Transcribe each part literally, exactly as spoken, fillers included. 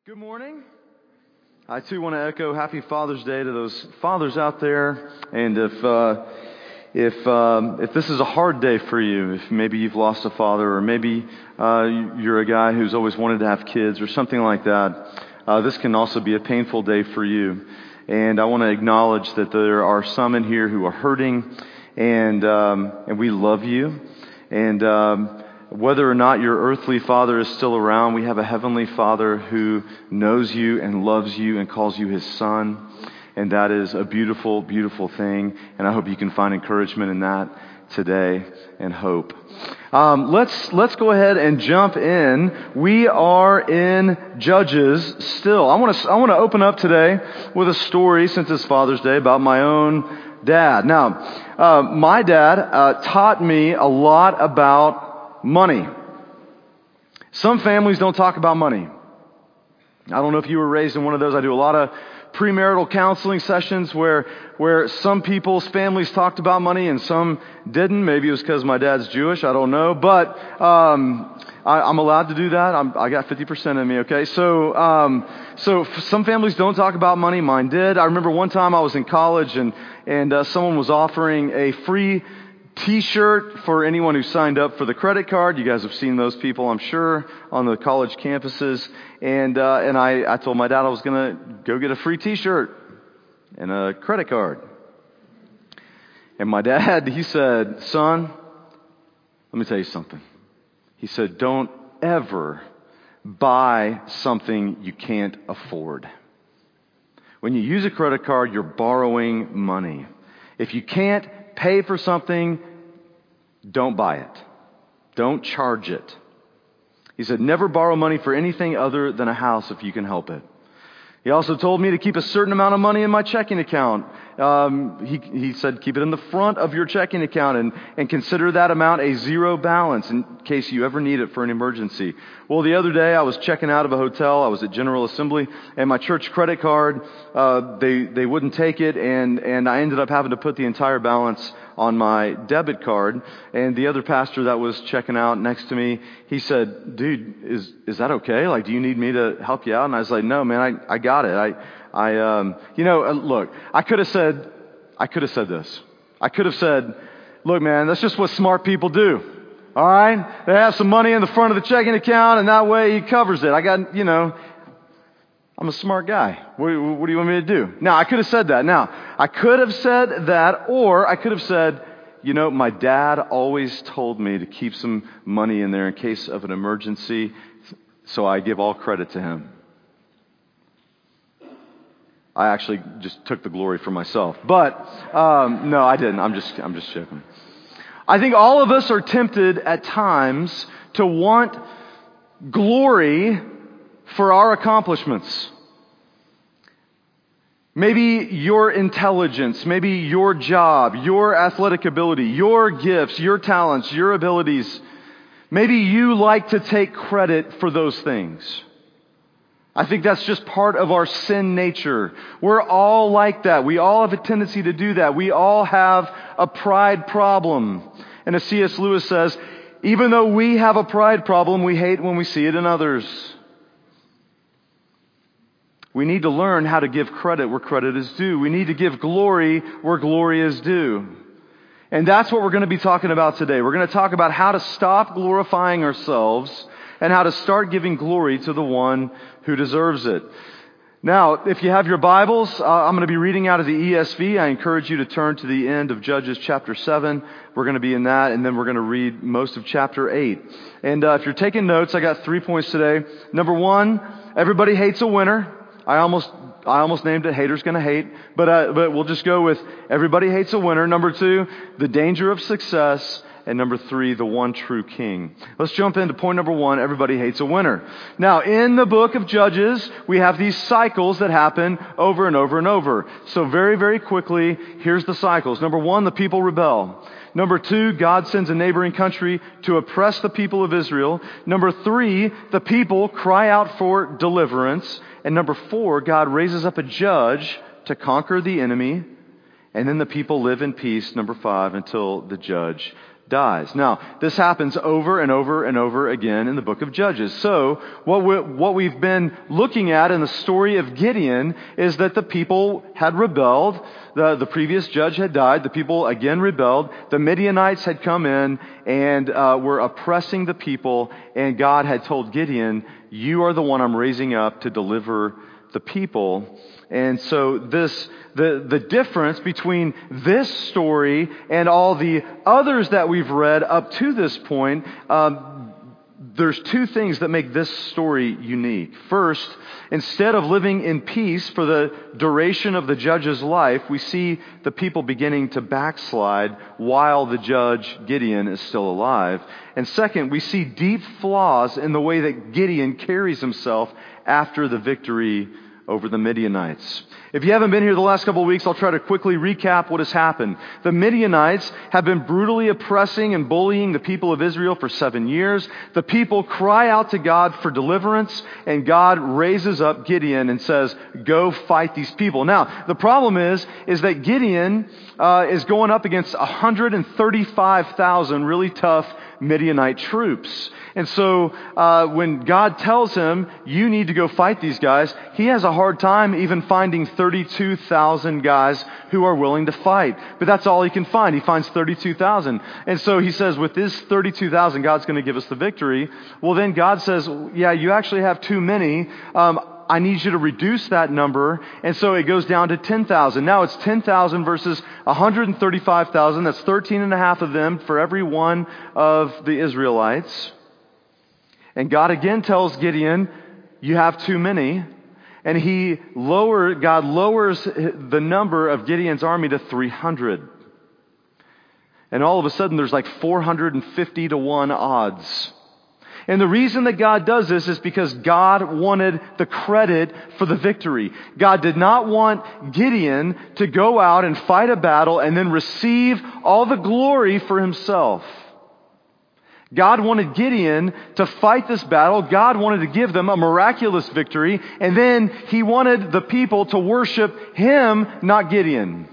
Good morning. I too want to echo Happy Father's Day to those fathers out there. And if uh, if um, if this is a hard day for you, if maybe you've lost a father, or maybe uh, you're a guy who's always wanted to have kids, or something like that, uh, this can also be a painful day for you. And I want to acknowledge that there are some in here who are hurting, and um, and we love you. And um, whether or not your earthly father is still around, we have a heavenly Father who knows you and loves you and calls you his son. And that is a beautiful, beautiful thing. And I hope you can find encouragement in that today and hope. Um, let's let's go ahead and jump in. We are in Judges still. I want to I want to open up today with a story, since it's Father's Day, about my own dad. Now, uh, my dad uh, taught me a lot about money. Some families don't talk about money. I don't know if you were raised in one of those. I do a lot of premarital counseling sessions where where some people's families talked about money and some didn't. Maybe it was because my dad's Jewish. I don't know. But um, I, I'm allowed to do that. I'm, I got fifty percent in me, okay? So, um, so some families don't talk about money. Mine did. I remember one time I was in college and, and uh, someone was offering a free T-shirt for anyone who signed up for the credit card. You guys have seen those people, I'm sure, on the college campuses. And uh, and I, I told my dad I was going to go get a free T-shirt and a credit card. And my dad, he said, "Son, let me tell you something." He said, "Don't ever buy something you can't afford. When you use a credit card, you're borrowing money. If you can't pay for something, don't buy it. Don't charge it." He said, "Never borrow money for anything other than a house if you can help it." He also told me to keep a certain amount of money in my checking account. Um, he, he said, keep it in the front of your checking account and, and consider that amount a zero balance in case you ever need it for an emergency. Well, the other day I was checking out of a hotel. I was at General Assembly, and my church credit card, uh, they, they wouldn't take it, and, and I ended up having to put the entire balance on my debit card. And the other pastor that was checking out next to me, he said, "Dude, is, is that okay? Like, do you need me to help you out?" And I was like, "No, man, I, I got it. I, I, um, you know, uh, look, I could have said, I could have said this. I could have said, look, man, that's just what smart people do. All right? They have some money in the front of the checking account, and that way he covers it. I got, you know, I'm a smart guy. What, what do you want me to do?" Now, I could have said that. Now, I could have said that, or I could have said, you know, my dad always told me to keep some money in there in case of an emergency, so I give all credit to him. I actually just took the glory for myself. But, um, no, I didn't. I'm just, I'm just joking. I think all of us are tempted at times to want glory for our accomplishments. Maybe your intelligence, maybe your job, your athletic ability, your gifts, your talents, your abilities. Maybe you like to take credit for those things. I think that's just part of our sin nature. We're all like that. We all have a tendency to do that. We all have a pride problem. And as C S Lewis says, even though we have a pride problem, we hate when we see it in others. We need to learn how to give credit where credit is due. We need to give glory where glory is due. And that's what we're going to be talking about today. We're going to talk about how to stop glorifying ourselves and how to start giving glory to the one who deserves it. Now, if you have your Bibles, uh, I'm going to be reading out of the E S V. I encourage you to turn to the end of Judges chapter seven. We're going to be in that, and then we're going to read most of chapter eight. And uh, if you're taking notes, I got three points today. Number one, everybody hates a winner. I almost I almost named it Haters Gonna Hate, but uh, but we'll just go with everybody hates a winner. Number two, the danger of success. And number three, the one true king. Let's jump into point number one, everybody hates a winner. Now, in the book of Judges, we have these cycles that happen over and over and over. So very, very quickly, here's the cycles. Number one, the people rebel. Number two, God sends a neighboring country to oppress the people of Israel. Number three, the people cry out for deliverance. And number four, God raises up a judge to conquer the enemy. And then the people live in peace, number five, until the judge dies. Now, this happens over and over and over again in the book of Judges. So, what, we, what we've been looking at in the story of Gideon is that the people had rebelled. The, the previous judge had died. The people again rebelled. The Midianites had come in and uh, were oppressing the people. And God had told Gideon, you are the one I'm raising up to deliver the people. And so this, the, the difference between this story and all the others that we've read up to this point, um, there's two things that make this story unique. First, instead of living in peace for the duration of the judge's life, we see the people beginning to backslide while the judge, Gideon, is still alive. And second, we see deep flaws in the way that Gideon carries himself after the victory over the Midianites. If you haven't been here the last couple of weeks, I'll try to quickly recap what has happened. The Midianites have been brutally oppressing and bullying the people of Israel for seven years. The people cry out to God for deliverance, and God raises up Gideon and says, go fight these people. Now, the problem is, is that Gideon uh, is going up against one hundred thirty-five thousand really tough Midianite troops. And so uh, when God tells him, you need to go fight these guys, he has a hard time even finding thirty-two thousand guys who are willing to fight. But that's all he can find. He finds thirty-two thousand. And so he says, with this thirty-two thousand, God's going to give us the victory. Well, then God says, yeah, you actually have too many. Um, I need you to reduce that number. And so it goes down to ten thousand. Now it's ten thousand versus one hundred thirty-five thousand. That's thirteen and a half of them for every one of the Israelites. And God again tells Gideon, you have too many. And he lower, God lowers the number of Gideon's army to three hundred. And all of a sudden there's like four hundred fifty to one odds. And the reason that God does this is because God wanted the credit for the victory. God did not want Gideon to go out and fight a battle and then receive all the glory for himself. God wanted Gideon to fight this battle. God wanted to give them a miraculous victory. And then he wanted the people to worship him, not Gideon.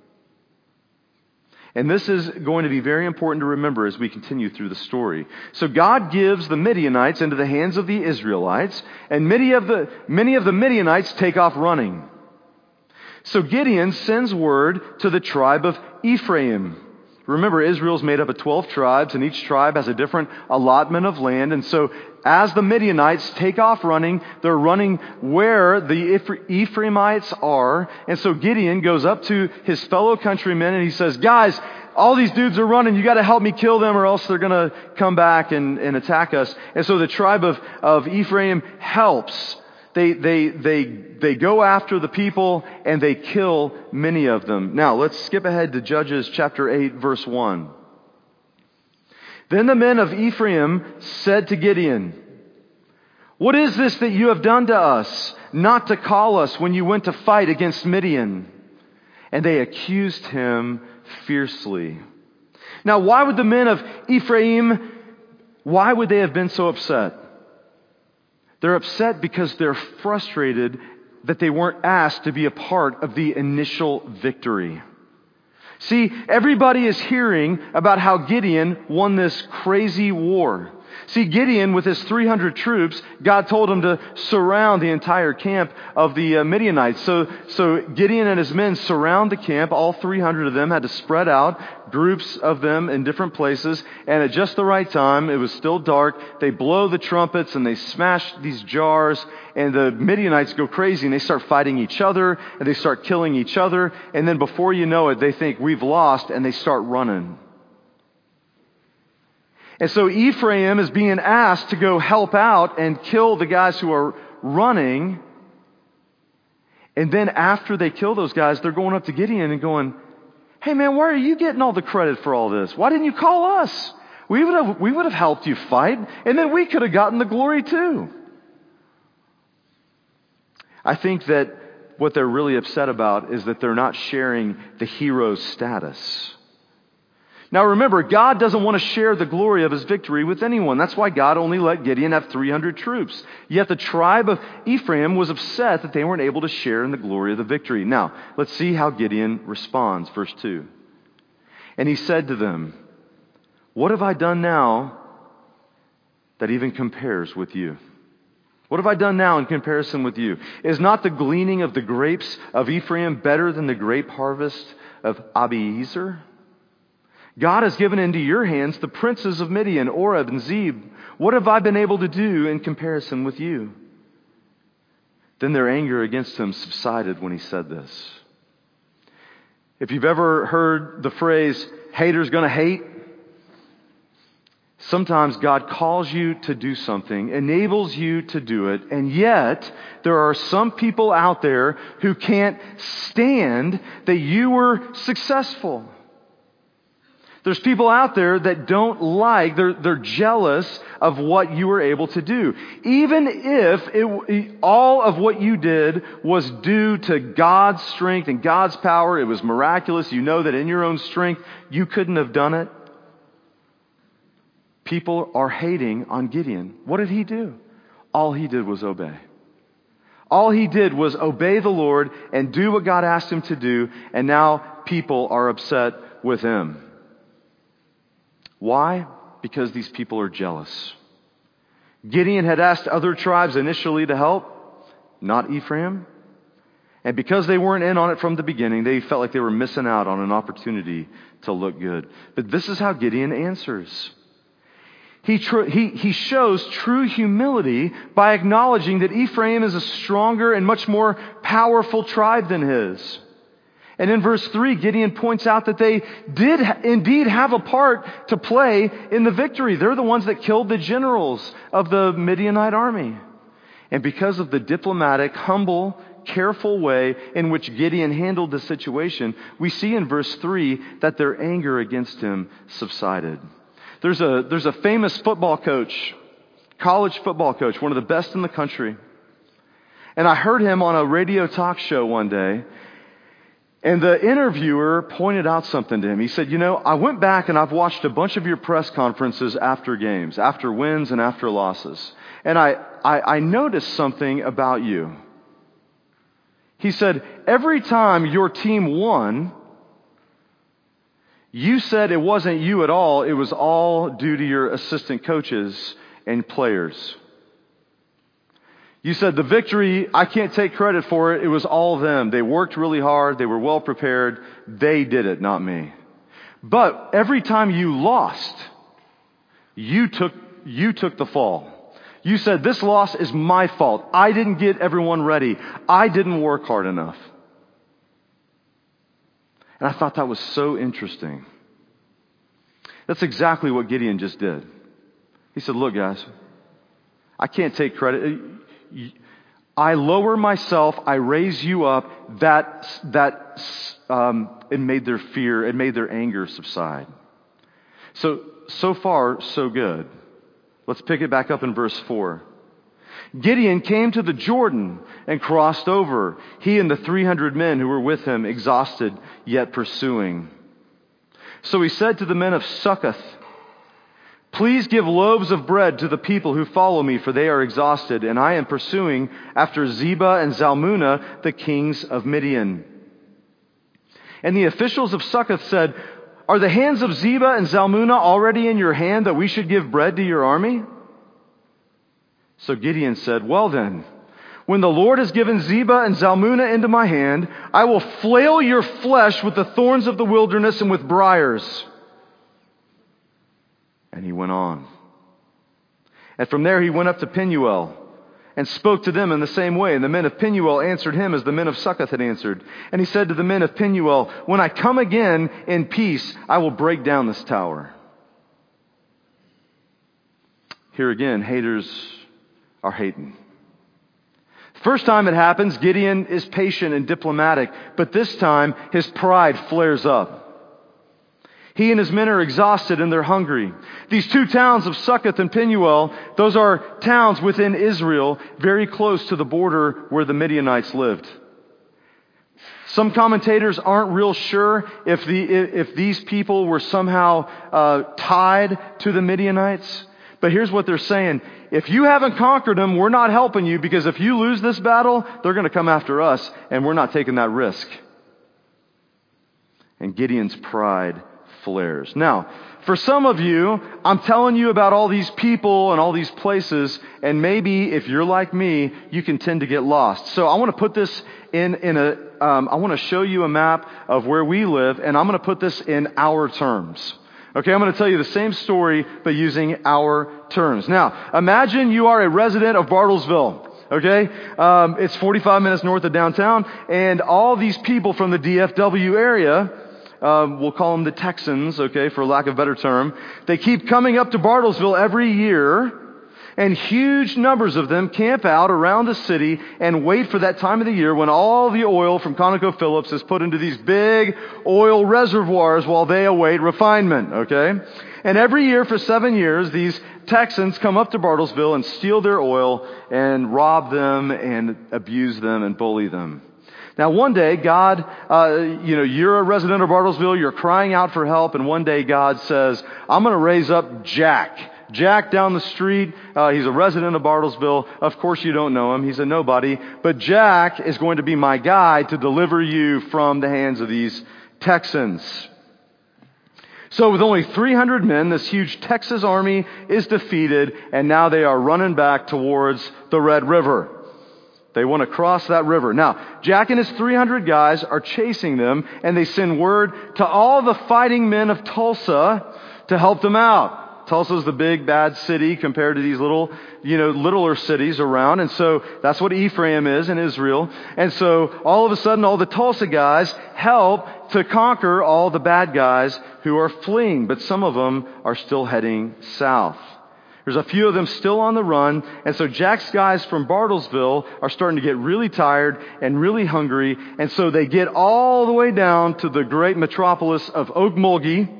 And this is going to be very important to remember as we continue through the story. So God gives the Midianites into the hands of the Israelites, and many of the, many of the Midianites take off running. So Gideon sends word to the tribe of Ephraim. Remember, Israel's made up of twelve tribes, and each tribe has a different allotment of land. And so as the Midianites take off running, they're running where the Ephraimites are. And so Gideon goes up to his fellow countrymen and he says, guys, all these dudes are running. You got to help me kill them or else they're going to come back and, and attack us. And so the tribe of, of Ephraim helps. They, they, they, they go after the people and they kill many of them. Now, let's skip ahead to Judges chapter eight, verse one. Then the men of Ephraim said to Gideon, what is this that you have done to us, not to call us when you went to fight against Midian? And they accused him fiercely. Now, why would the men of Ephraim, why would they have been so upset? They're upset because they're frustrated that they weren't asked to be a part of the initial victory. See, everybody is hearing about how Gideon won this crazy war. See, Gideon, with his three hundred troops, God told him to surround the entire camp of the uh, Midianites. So, so Gideon and his men surround the camp. All three hundred of them had to spread out, groups of them in different places. And at just the right time, it was still dark, they blow the trumpets and they smash these jars. And the Midianites go crazy and they start fighting each other and they start killing each other. And then before you know it, they think we've lost and they start running. And so Ephraim is being asked to go help out and kill the guys who are running. And then after they kill those guys, they're going up to Gideon and going, hey man, why are you getting all the credit for all this? Why didn't you call us? We would have, we would have helped you fight, and then we could have gotten the glory too. I think that what they're really upset about is that they're not sharing the hero's status. Now remember, God doesn't want to share the glory of his victory with anyone. That's why God only let Gideon have three hundred troops. Yet the tribe of Ephraim was upset that they weren't able to share in the glory of the victory. Now, let's see how Gideon responds. Verse two. And he said to them, What have I done now that even compares with you? What have I done now in comparison with you? Is not the gleaning of the grapes of Ephraim better than the grape harvest of Abiezer? God has given into your hands the princes of Midian, Oreb and Zeb. What have I been able to do in comparison with you?" Then their anger against him subsided when he said this. If you've ever heard the phrase, haters gonna hate, sometimes God calls you to do something, enables you to do it, and yet there are some people out there who can't stand that you were successful. There's people out there that don't like, they're, they're jealous of what you were able to do. Even if it, all of what you did was due to God's strength and God's power, it was miraculous, you know that in your own strength you couldn't have done it. People are hating on Gideon. What did he do? All he did was obey. All he did was obey the Lord and do what God asked him to do, and now people are upset with him. Why? Because these people are jealous. Gideon had asked other tribes initially to help, not Ephraim. And because they weren't in on it from the beginning, they felt like they were missing out on an opportunity to look good. But this is how Gideon answers. He, tr- he, he shows true humility by acknowledging that Ephraim is a stronger and much more powerful tribe than his. And in verse three, Gideon points out that they did indeed have a part to play in the victory. They're the ones that killed the generals of the Midianite army. And because of the diplomatic, humble, careful way in which Gideon handled the situation, we see in verse three that their anger against him subsided. There's a, there's a famous football coach, college football coach, one of the best in the country. And I heard him on a radio talk show one day. And the interviewer pointed out something to him. He said, you know, I went back and I've watched a bunch of your press conferences after games, after wins and after losses. And I, I, I noticed something about you. He said, every time your team won, you said it wasn't you at all. It was all due to your assistant coaches and players. You said the victory, I can't take credit for it. It was all them. They worked really hard. They were well prepared. They did it, not me. But every time you lost, you took, you took the fall. You said, this loss is my fault. I didn't get everyone ready. I didn't work hard enough. And I thought that was so interesting. That's exactly what Gideon just did. He said, look, guys, I can't take credit. I lower myself, I raise you up, that, that um, it made their fear, it made their anger subside. So, so far, so good. Let's pick it back up in verse four. Gideon came to the Jordan and crossed over, he and the three hundred men who were with him, exhausted yet pursuing. So he said to the men of Succoth, please give loaves of bread to the people who follow me, for they are exhausted, and I am pursuing after Zebah and Zalmunna, the kings of Midian. And the officials of Succoth said, are the hands of Zebah and Zalmunna already in your hand that we should give bread to your army? So Gideon said, well then, when the Lord has given Zebah and Zalmunna into my hand, I will flail your flesh with the thorns of the wilderness and with briars. And he went on. And from there he went up to Penuel and spoke to them in the same way. And the men of Penuel answered him as the men of Succoth had answered. And he said to the men of Penuel, when I come again in peace, I will break down this tower. Here again, haters are hating. First time it happens, Gideon is patient and diplomatic. But this time, his pride flares up. He and his men are exhausted and they're hungry. These two towns of Succoth and Penuel, those are towns within Israel, very close to the border where the Midianites lived. Some commentators aren't real sure if the if these people were somehow uh, tied to the Midianites. But here's what they're saying. If you haven't conquered them, we're not helping you, because if you lose this battle, they're going to come after us, and we're not taking that risk. And Gideon's pride flares. Now, for some of you, I'm telling you about all these people and all these places, and maybe if you're like me, you can tend to get lost. So I want to put this in, in a, um, I want to show you a map of where we live, and I'm going to put this in our terms. Okay, I'm going to tell you the same story, but using our terms. Now, imagine you are a resident of Bartlesville. Okay, um, it's forty-five minutes north of downtown, and all these people from the D F W area, um, we'll call them the Texans, okay, for lack of a better term, they keep coming up to Bartlesville every year, and huge numbers of them camp out around the city and wait for that time of the year when all the oil from ConocoPhillips is put into these big oil reservoirs while they await refinement, okay? And every year for seven years, these Texans come up to Bartlesville and steal their oil and rob them and abuse them and bully them. Now, one day, God, uh, you know, you're a resident of Bartlesville, you're crying out for help, and one day God says, I'm going to raise up Jack. Jack down the street, uh, he's a resident of Bartlesville. Of course you don't know him, he's a nobody. But Jack is going to be my guy to deliver you from the hands of these Texans. So with only three hundred men, this huge Texas army is defeated, and now they are running back towards the Red River. They want to cross that river. Now, Jack and his three hundred guys are chasing them, and they send word to all the fighting men of Tulsa to help them out. Tulsa's the big bad city compared to these little, you know, littler cities around. And so that's what Ephraim is in Israel. And so all of a sudden, all the Tulsa guys help to conquer all the bad guys who are fleeing. But some of them are still heading south. There's a few of them still on the run. And so Jack's guys from Bartlesville are starting to get really tired and really hungry. And so they get all the way down to the great metropolis of Okmulgee.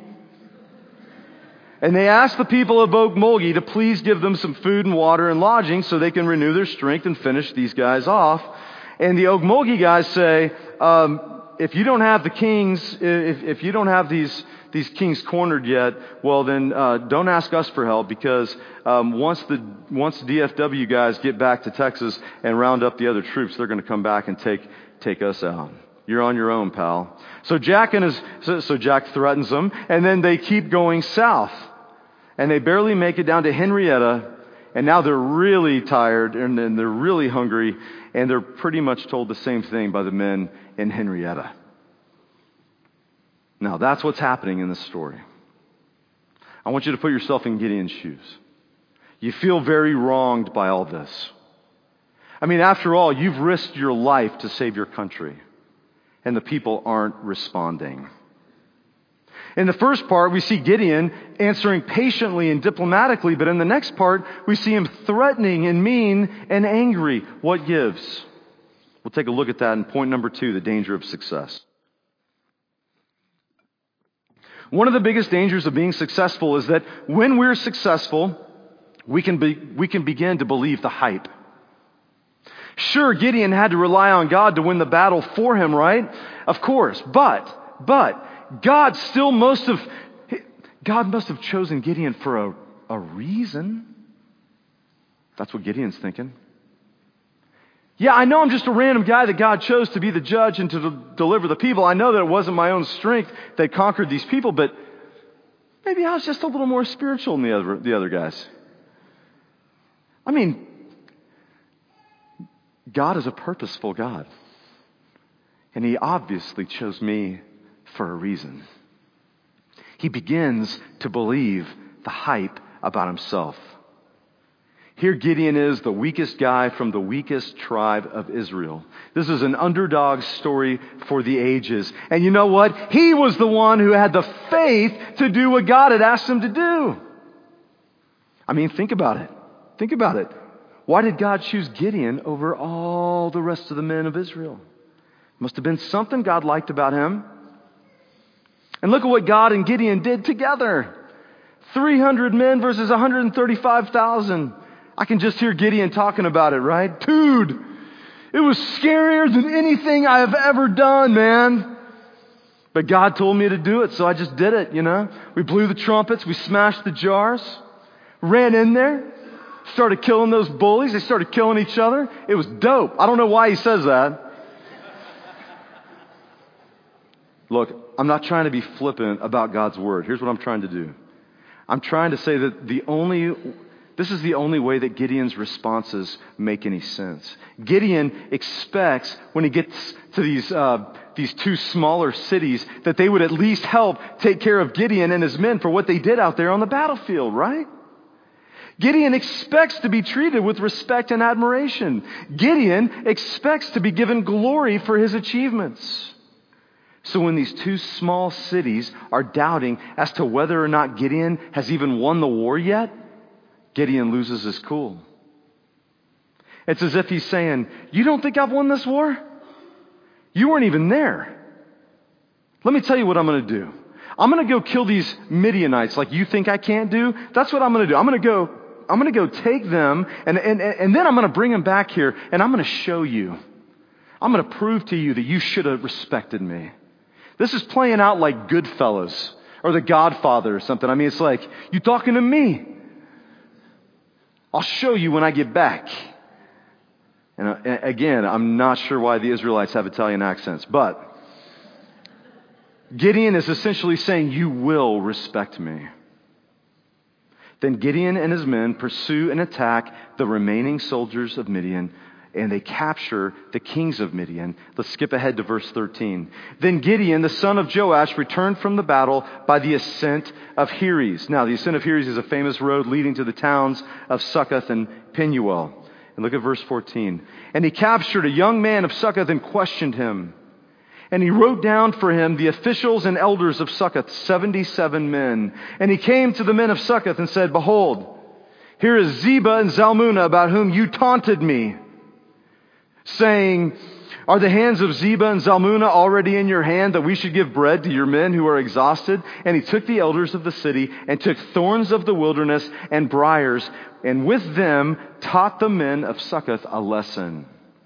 And they ask the people of Okmulgee to please give them some food and water and lodging so they can renew their strength and finish these guys off. And the Okmulgee guys say, um, if you don't have the kings, if, if you don't have these these kings cornered yet, well then uh, don't ask us for help, because um, once the once the D F W guys get back to Texas and round up the other troops, they're going to come back and take take us out. You're on your own, pal. So Jack and his so, so Jack threatens them, and then they keep going south. And they barely make it down to Henrietta, and now they're really tired, and then they're really hungry, and they're pretty much told the same thing by the men in Henrietta. Now, that's what's happening in this story. I want you to put yourself in Gideon's shoes. You feel very wronged by all this. I mean, after all, you've risked your life to save your country, and the people aren't responding. In the first part, we see Gideon answering patiently and diplomatically, but in the next part, we see him threatening and mean and angry. What gives? We'll take a look at that in point number two, the danger of success. One of the biggest dangers of being successful is that when we're successful, we can be, we can begin to believe the hype. Sure, Gideon had to rely on God to win the battle for him, right? Of course, but, but, God still must have, God must have chosen Gideon for a, a reason. That's what Gideon's thinking. Yeah, I know I'm just a random guy that God chose to be the judge and to de- deliver the people. I know that it wasn't my own strength that conquered these people, but maybe I was just a little more spiritual than the other, the other guys. I mean, God is a purposeful God. And He obviously chose me for a reason. He begins to believe the hype about himself. Here Gideon is, the weakest guy from the weakest tribe of Israel. This is an underdog story for the ages. And you know what? He was the one who had the faith to do what God had asked him to do. I mean, think about it. Think about it. Why did God choose Gideon over all the rest of the men of Israel? Must have been something God liked about him. And look at what God and Gideon did together. three hundred men versus one hundred thirty-five thousand. I can just hear Gideon talking about it, right? Dude, it was scarier than anything I have ever done, man. But God told me to do it, so I just did it, you know. We blew the trumpets, we smashed the jars, ran in there, started killing those bullies. They started killing each other. It was dope. I don't know why he says that. Look, I'm not trying to be flippant about God's word. Here's what I'm trying to do. I'm trying to say that the only, this is the only way that Gideon's responses make any sense. Gideon expects when he gets to these, uh, these two smaller cities that they would at least help take care of Gideon and his men for what they did out there on the battlefield, right? Gideon expects to be treated with respect and admiration. Gideon expects to be given glory for his achievements. So when these two small cities are doubting as to whether or not Gideon has even won the war yet, Gideon loses his cool. It's as if he's saying, you don't think I've won this war? You weren't even there. Let me tell you what I'm going to do. I'm going to go kill these Midianites like you think I can't do. That's what I'm going to do. I'm going to go I'm going to go take them and, and, and then I'm going to bring them back here and I'm going to show you. I'm going to prove to you that you should have respected me. This is playing out like Goodfellas or The Godfather or something. I mean, it's like, you talking to me? I'll show you when I get back. And uh, again, I'm not sure why the Israelites have Italian accents, but Gideon is essentially saying, you will respect me. Then Gideon and his men pursue and attack the remaining soldiers of Midian, and they capture the kings of Midian. Let's skip ahead to verse thirteen. Then Gideon, the son of Joash, returned from the battle by the ascent of Heres. Now, the ascent of Heres is a famous road leading to the towns of Succoth and Penuel. And look at verse fourteen. And he captured a young man of Succoth and questioned him. And he wrote down for him the officials and elders of Succoth, seventy-seven men. And he came to the men of Succoth and said, behold, here is Zebah and Zalmunna, about whom you taunted me, saying, are the hands of Zebah and Zalmunna already in your hand, that we should give bread to your men who are exhausted? And he took the elders of the city and took thorns of the wilderness and briars, and with them taught the men of Succoth a lesson.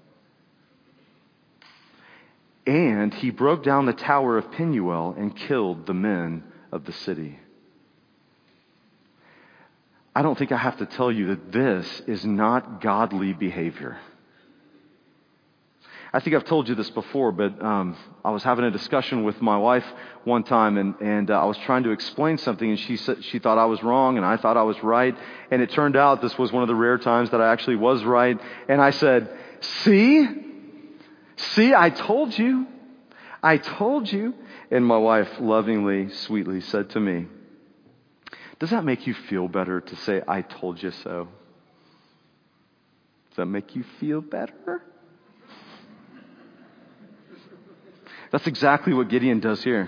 And he broke down the tower of Penuel and killed the men of the city. I don't think I have to tell you that this is not godly behavior. I think I've told you this before, but um, I was having a discussion with my wife one time, and, and uh, I was trying to explain something, and she said she thought I was wrong, and I thought I was right. And it turned out this was one of the rare times that I actually was right. And I said, see? See, I told you. I told you. And my wife lovingly, sweetly said to me, does that make you feel better to say, I told you so? Does that make you feel better? That's exactly what Gideon does here.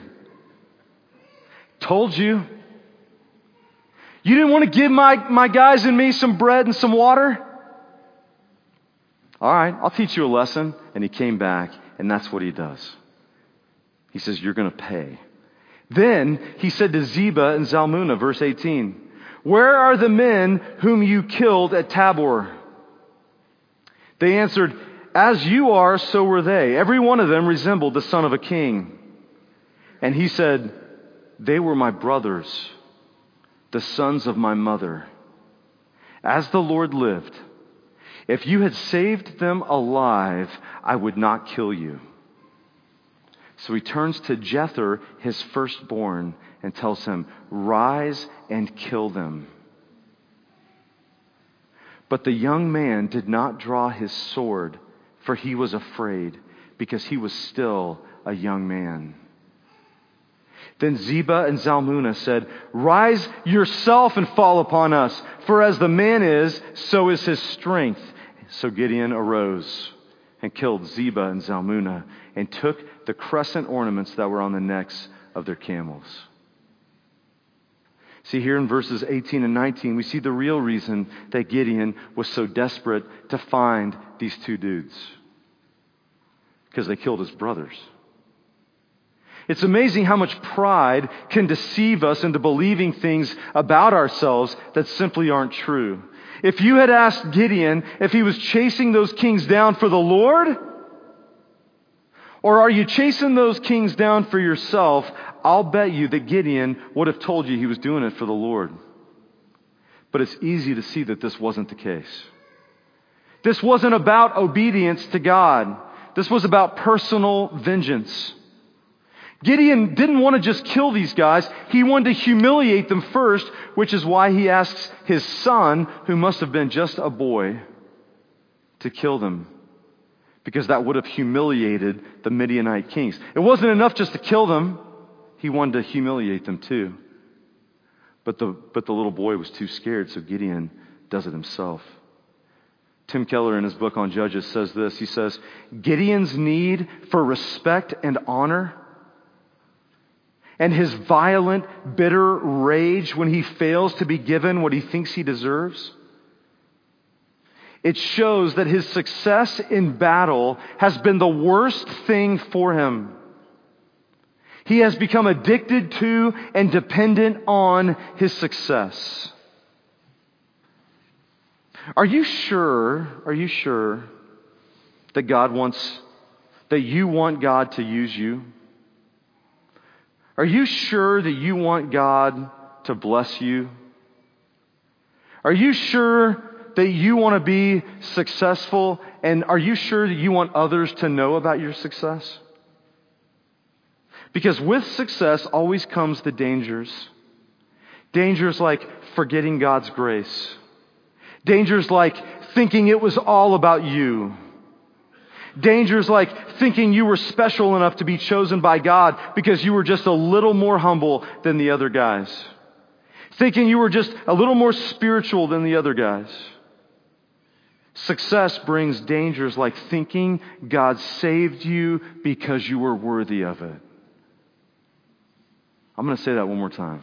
Told you. You didn't want to give my, my guys and me some bread and some water? All right, I'll teach you a lesson. And he came back, and that's what he does. He says, you're going to pay. Then he said to Zebah and Zalmunna, verse eighteen, where are the men whom you killed at Tabor? They answered, as you are, so were they. Every one of them resembled the son of a king. And he said, they were my brothers, the sons of my mother. As the Lord lived, if you had saved them alive, I would not kill you. So he turns to Jether, his firstborn, and tells him, rise and kill them. But the young man did not draw his sword, for he was afraid, because he was still a young man. Then Zebah and Zalmunna said, rise yourself and fall upon us, for as the man is, so is his strength. So Gideon arose and killed Zebah and Zalmunna, and took the crescent ornaments that were on the necks of their camels. See, here in verses eighteen and nineteen, we see the real reason that Gideon was so desperate to find these two dudes. Because they killed his brothers. It's amazing how much pride can deceive us into believing things about ourselves that simply aren't true. If you had asked Gideon if he was chasing those kings down for the Lord, or are you chasing those kings down for yourself, I'll bet you that Gideon would have told you he was doing it for the Lord. But it's easy to see that this wasn't the case. This wasn't about obedience to God. This was about personal vengeance. Gideon didn't want to just kill these guys. He wanted to humiliate them first, which is why he asks his son, who must have been just a boy, to kill them, because that would have humiliated the Midianite kings. It wasn't enough just to kill them. He wanted to humiliate them too. But the, but the little boy was too scared, so Gideon does it himself. Tim Keller, in his book on Judges, says this. He says, Gideon's need for respect and honor, and his violent, bitter rage when he fails to be given what he thinks he deserves, it shows that his success in battle has been the worst thing for him. He has become addicted to and dependent on his success. Are you sure, are you sure that God wants, that you want God to use you? Are you sure that you want God to bless you? Are you sure that you want to be successful? And are you sure that you want others to know about your success? Because with success always comes the dangers. Dangers like forgetting God's grace. Dangers like thinking it was all about you. Dangers like thinking you were special enough to be chosen by God because you were just a little more humble than the other guys. Thinking you were just a little more spiritual than the other guys. Success brings dangers like thinking God saved you because you were worthy of it. I'm going to say that one more time.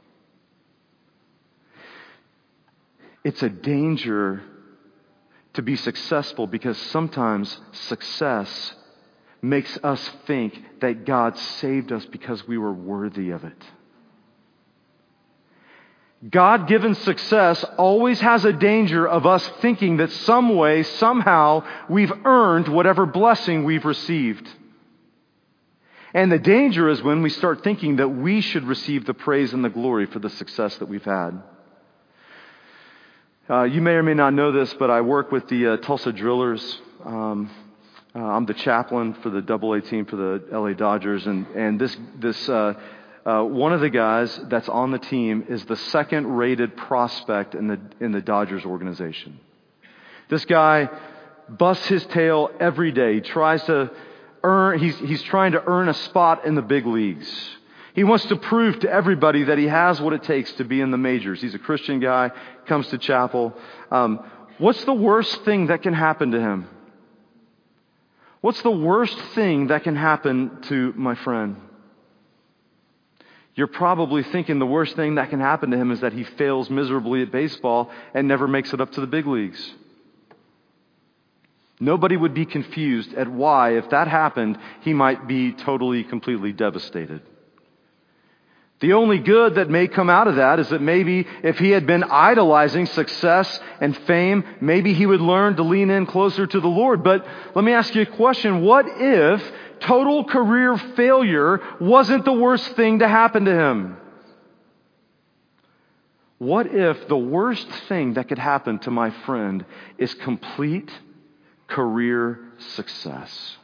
It's a danger to be successful because sometimes success makes us think that God saved us because we were worthy of it. God-given success always has a danger of us thinking that some way, somehow, we've earned whatever blessing we've received. And the danger is when we start thinking that we should receive the praise and the glory for the success that we've had. Uh, you may or may not know this, but I work with the uh, Tulsa Drillers. Um, uh, I'm the chaplain for the double A team for the L A Dodgers, and and this this uh, uh, one of the guys that's on the team is the second-rated prospect in the in the Dodgers organization. This guy busts his tail every day. He tries to earn. He's he's trying to earn a spot in the big leagues. He wants to prove to everybody that he has what it takes to be in the majors. He's a Christian guy, comes to chapel. Um, what's the worst thing that can happen to him? What's the worst thing that can happen to my friend? You're probably thinking the worst thing that can happen to him is that he fails miserably at baseball and never makes it up to the big leagues. Nobody would be confused at why, if that happened, he might be totally, completely devastated. The only good that may come out of that is that maybe if he had been idolizing success and fame, maybe he would learn to lean in closer to the Lord. But let me ask you a question. What if total career failure wasn't the worst thing to happen to him? What if the worst thing that could happen to my friend is complete career success?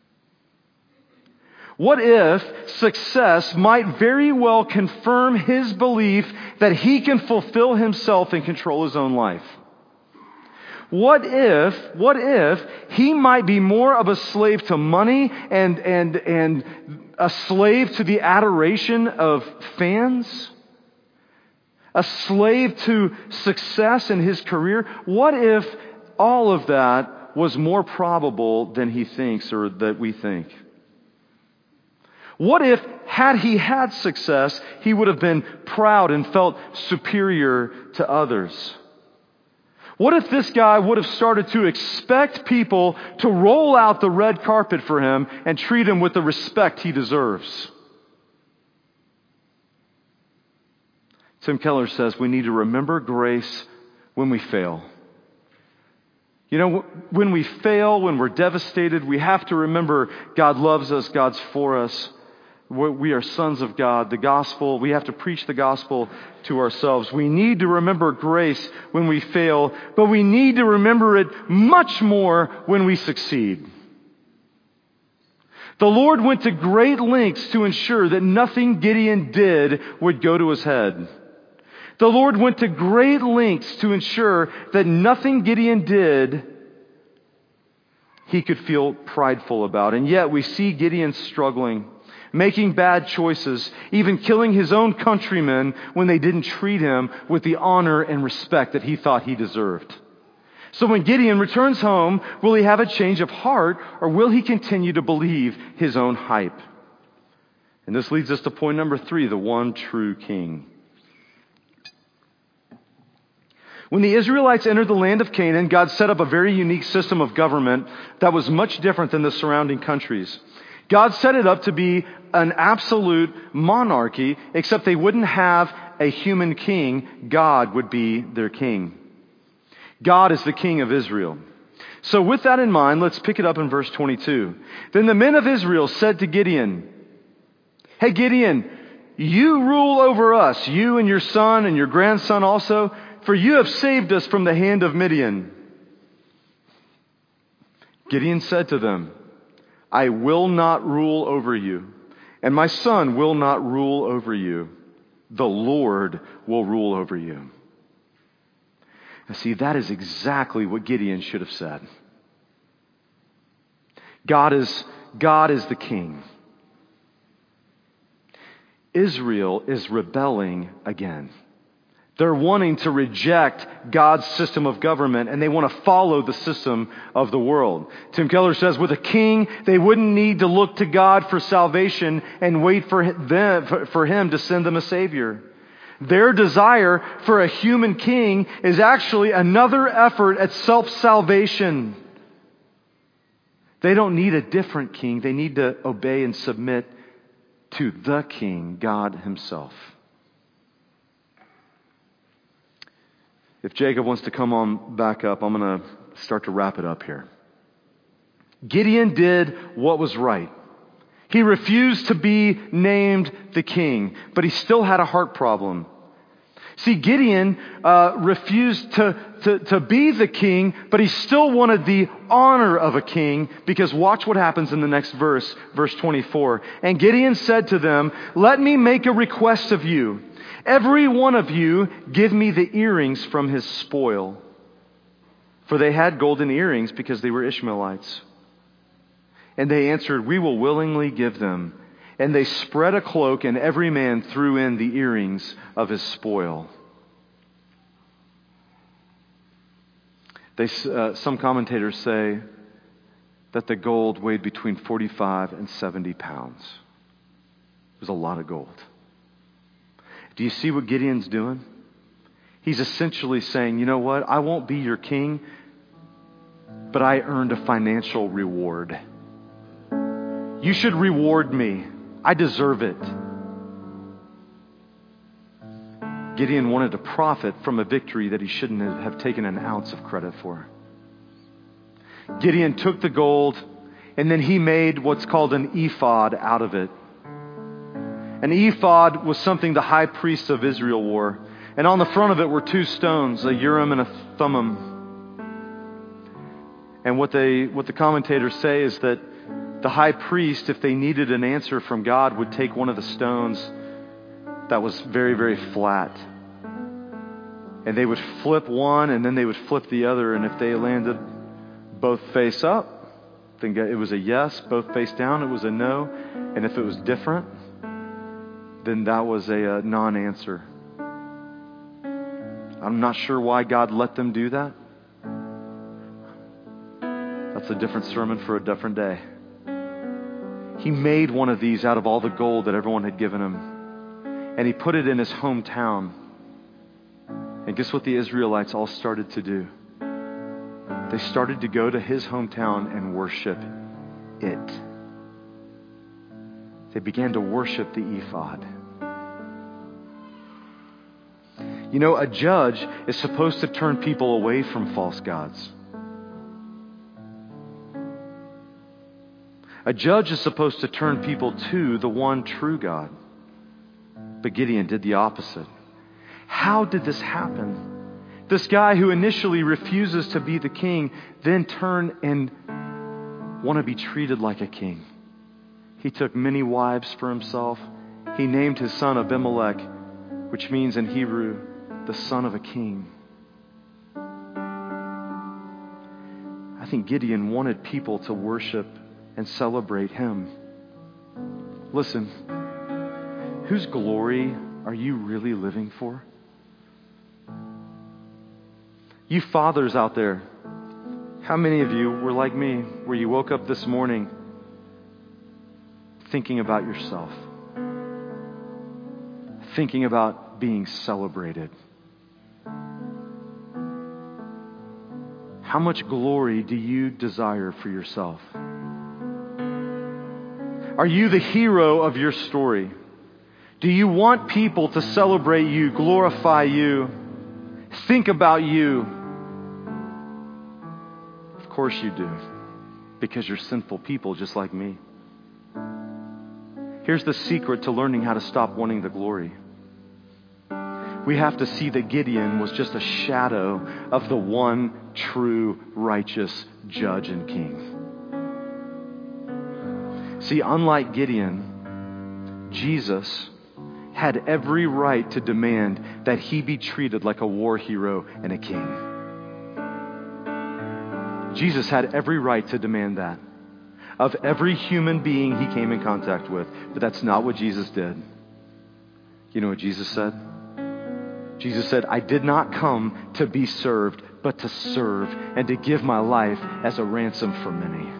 What if success might very well confirm his belief that he can fulfill himself and control his own life? What if, what if he might be more of a slave to money and, and, and a slave to the adoration of fans? A slave to success in his career? What if all of that was more probable than he thinks or that we think? What if, had he had success, he would have been proud and felt superior to others? What if this guy would have started to expect people to roll out the red carpet for him and treat him with the respect he deserves? Tim Keller says we need to remember grace when we fail. You know, when we fail, when we're devastated, we have to remember God loves us, God's for us. We are sons of God. The gospel, we have to preach the gospel to ourselves. We need to remember grace when we fail, but we need to remember it much more when we succeed. The Lord went to great lengths to ensure that nothing Gideon did would go to his head. The Lord went to great lengths to ensure that nothing Gideon did he could feel prideful about. And yet we see Gideon struggling, making bad choices, even killing his own countrymen when they didn't treat him with the honor and respect that he thought he deserved. So when Gideon returns home, will he have a change of heart, or will he continue to believe his own hype? And this leads us to point number three, the one true king. When the Israelites entered the land of Canaan, God set up a very unique system of government that was much different than the surrounding countries. God set it up to be an absolute monarchy, except they wouldn't have a human king. God would be their king. God is the king of Israel. So with that in mind, let's pick it up in verse twenty-two. Then the men of Israel said to Gideon, "Hey Gideon, you rule over us, you and your son and your grandson also, for you have saved us from the hand of Midian." Gideon said to them, "I will not rule over you, and my son will not rule over you. The Lord will rule over you." Now see, that is exactly what Gideon should have said. God is, God is the king. Israel is rebelling again. They're wanting to reject God's system of government, and they want to follow the system of the world. Tim Keller says, with a king, they wouldn't need to look to God for salvation and wait for them, for him to send them a savior. Their desire for a human king is actually another effort at self-salvation. They don't need a different king. They need to obey and submit to the king, God himself. If Jacob wants to come on back up, I'm going to start to wrap it up here. Gideon did what was right. He refused to be named the king, but he still had a heart problem. See, Gideon uh, refused to, to, to be the king, but he still wanted the honor of a king, because watch what happens in the next verse, verse twenty-four. And Gideon said to them, "Let me make a request of you. Every one of you give me the earrings from his spoil." For they had golden earrings because they were Ishmaelites. And they answered, "We will willingly give them." And they spread a cloak, and every man threw in the earrings of his spoil. They, uh, some commentators say that the gold weighed between forty-five and seventy pounds. It was a lot of gold. Do you see what Gideon's doing? He's essentially saying, you know what? I won't be your king, but I earned a financial reward. You should reward me. I deserve it. Gideon wanted to profit from a victory that he shouldn't have taken an ounce of credit for. Gideon took the gold, and then he made what's called an ephod out of it. An ephod was something the high priests of Israel wore. And on the front of it were two stones, a Urim and a Thummim. And what they, what the commentators say is that the high priest, if they needed an answer from God, would take one of the stones that was very, very flat. And they would flip one, and then they would flip the other. And if they landed both face up, then it was a yes. Both face down, it was a no. And if it was different, then that was a, a non-answer. I'm not sure why God let them do that. That's a different sermon for a different day. He made one of these out of all the gold that everyone had given him. And he put it in his hometown. And guess what the Israelites all started to do? They started to go to his hometown and worship it. They began to worship the ephod. You know, a judge is supposed to turn people away from false gods. A judge is supposed to turn people to the one true God. But Gideon did the opposite. How did this happen? This guy who initially refuses to be the king, then turn and want to be treated like a king. He took many wives for himself. He named his son Abimelech, which means in Hebrew, the son of a king. I think Gideon wanted people to worship and celebrate him. Listen, whose glory are you really living for? You fathers out there, how many of you were like me, where you woke up this morning thinking about yourself, thinking about being celebrated? How much glory do you desire for yourself? Are you the hero of your story? Do you want people to celebrate you, glorify you, think about you? Of course you do, because you're sinful people just like me. Here's the secret to learning how to stop wanting the glory. We have to see that Gideon was just a shadow of the one true righteous judge and king. See, unlike Gideon, Jesus had every right to demand that he be treated like a war hero and a king. Jesus had every right to demand that of every human being he came in contact with. But that's not what Jesus did. You know what Jesus said? Jesus said, I did not come to be served, but to serve and to give my life as a ransom for many.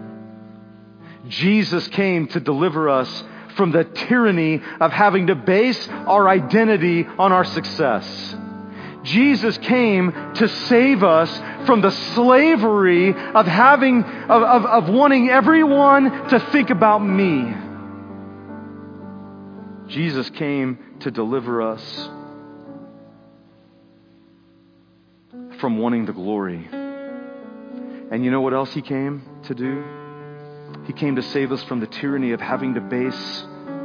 Jesus came to deliver us from the tyranny of having to base our identity on our success. Jesus came to save us from the slavery of having, of, of, of wanting everyone to think about me. Jesus came to deliver us from wanting the glory. And you know what else he came to do? He came to save us from the tyranny of having to base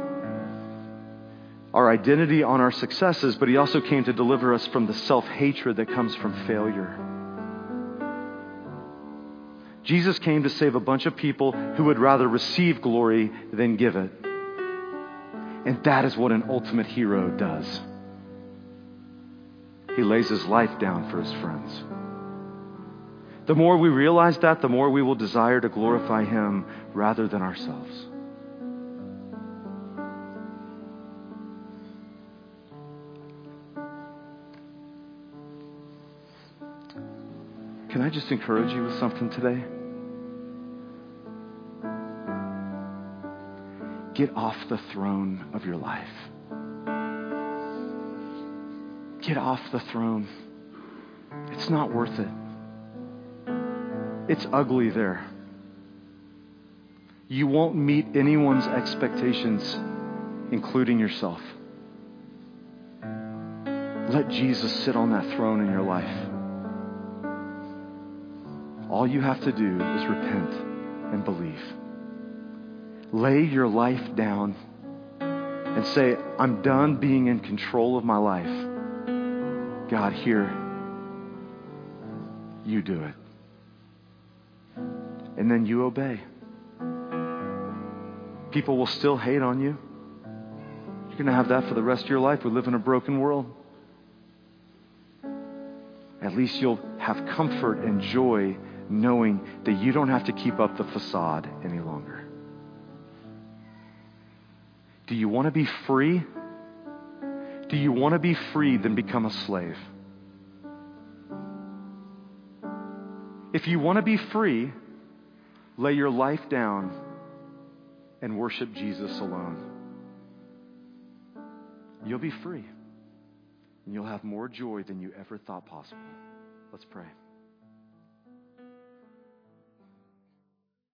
our identity on our successes, but he also came to deliver us from the self-hatred that comes from failure. Jesus came to save a bunch of people who would rather receive glory than give it. And that is what an ultimate hero does. He lays his life down for his friends. The more we realize that, the more we will desire to glorify him rather than ourselves. Can I just encourage you with something today? Get off the throne of your life. Get off the throne. It's not worth it. It's ugly there. You won't meet anyone's expectations, including yourself. Let Jesus sit on that throne in your life. All you have to do is repent and believe. Lay your life down and say, I'm done being in control of my life. God, here, you do it. And then you obey. People will still hate on you. You're going to have that for the rest of your life. We live in a broken world. At least you'll have comfort and joy knowing that you don't have to keep up the facade any longer. Do you want to be free? Do you want to be free, then become a slave? If you want to be free, lay your life down and worship Jesus alone. You'll be free, and you'll have more joy than you ever thought possible. Let's pray.